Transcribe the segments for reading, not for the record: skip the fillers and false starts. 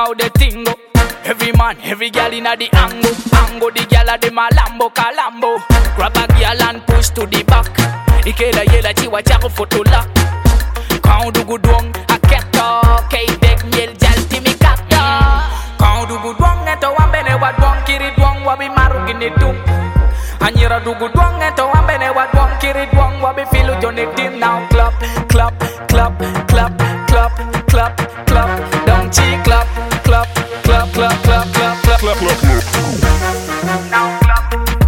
how the thing go. Every man, every gal inna the angle. Angle the gal a dem a Lambo Calambo. Grab a gal and push to the back. Ikela yela chiwa chako photo lock. Quand du gudwong a keto, kay deg miel jal timi kata. Quand du gudwong eto wambene wadwong kiri dwong wabi maru gini tum. Anyira du gudwong eto wambene wadwong kiri dwong wabi filu jone dim now clap, clap, clap, clap, clap, clap, clap. Don't chi clap, clap, clap, clap, clap, clap, clap, clap, clap. Now clap.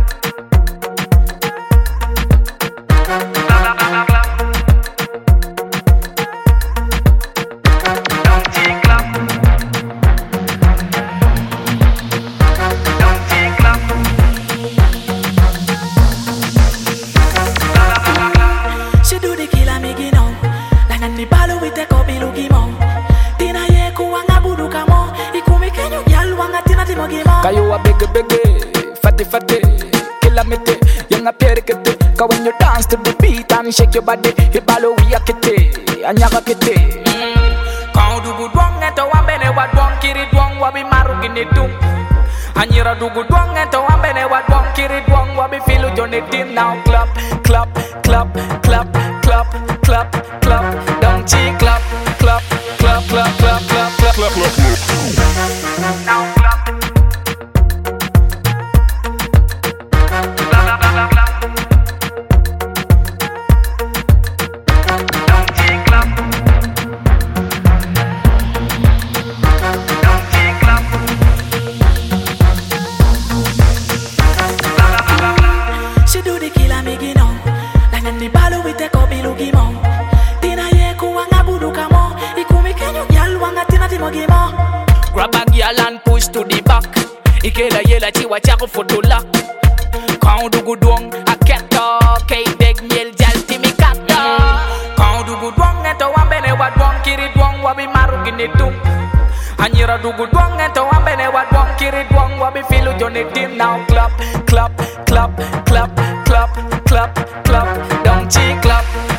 Kayo a bigge fatty killa mete, young a perikete. Cause when you dance to the beat and shake your body, you balo we a kete, anyaga kete. Quand du gudwong eto wambene wadwong kiri dwong wabi maru gini tum. Anyira du gudwong eto wambene wadwong kiri dwong wabi filu jone dim now clap, clap, clap, clap, clap, clap, clap. Don't chi clap, clap, clap, clap, clap, clap, clap, clap, clap. Now clap. Grab a girl and push to the back. Ikela yela chiwa chako photo lock. Quand du gudwong a keto, kay deg miel jal timi kata. Quand du gudwong eto wambene wadwong kiri dwong wabi maru gini tum. Anyira du gudwong eto wambene wadwong kiri dwong wabi filu jone dim now clap, clap, clap, clap, clap, clap, clap. Don't chi clap.